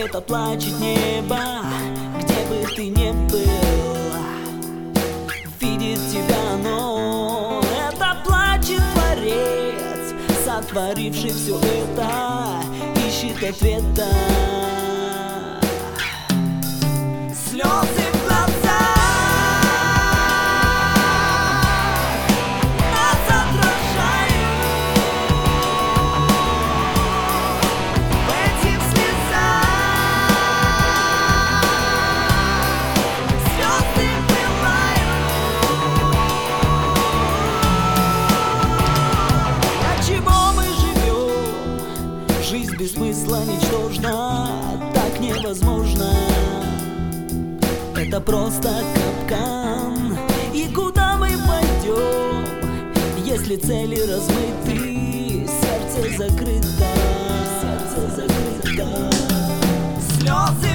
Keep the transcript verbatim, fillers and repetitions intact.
это плачет небо, где бы ты ни был, видит тебя оно. Это плачет Творец, сотворивший все это, ищет ответа. Слезы в глазах нас отражают. В этих слезах звезды пылают. Для чего мы живем? Жизнь без смысла ничтожна, так невозможно. Это просто капкан. И куда мы пойдем, если цели размыты, сердце закрыто, сердце закрыто. Слезы